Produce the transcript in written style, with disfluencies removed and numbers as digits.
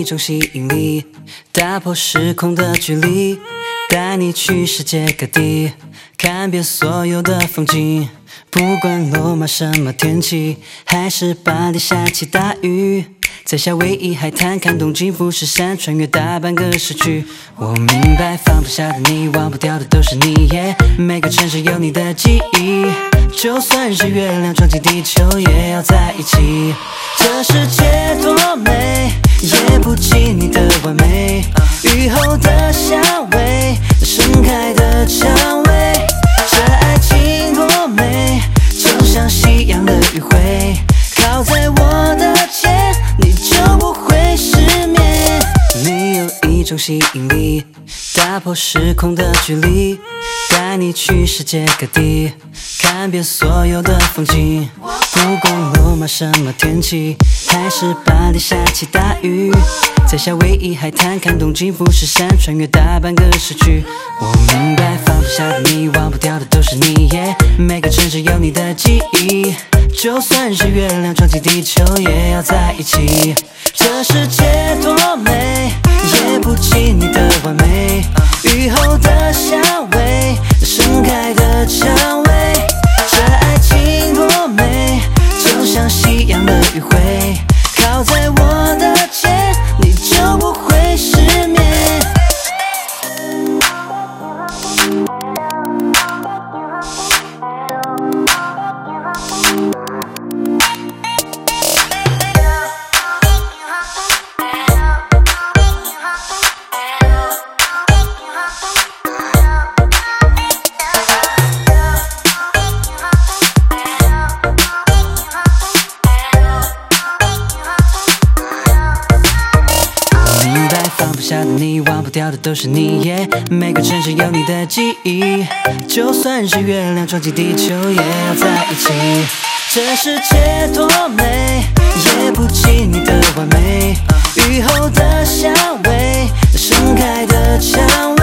种吸引力，打破时空的距离，带你去世界各地，看遍所有的风景。不管罗马什么天气，还是巴黎下起大雨，在夏威夷海滩看东京富士山，穿越大半个市区。我明白放不下的你，忘不掉的都是你，每个城市有你的记忆，就算是月亮撞击地球，也要在一起。这世界多美，也不及你的完美，雨后的香味，盛开的蔷薇。这爱情多美，就像夕阳的余晖，靠在我的肩，你就不会失眠。你有一种吸引力，打破时空的距离，带你去世界各地，看遍所有的风景。不管罗马什么天气，还是巴黎下起大雨，在夏威夷海滩看东京富士山，穿越大半个市区。我明白放不下的你，忘不掉的都是你，每个城市有你的记忆，就算是月亮撞击地球，也要在一起。这世界多美，也不及你的完美，雨后的香味，盛开的蔷薇。这爱情多美，就像夕阳的余晖，靠在我的肩，你就不会失眠。放不下的你，忘不掉的都是你，每个城市有你的记忆，就算是月亮撞击地球，也要在一起。这世界多美，也不及你的完美，雨后的香味，盛开的蔷薇。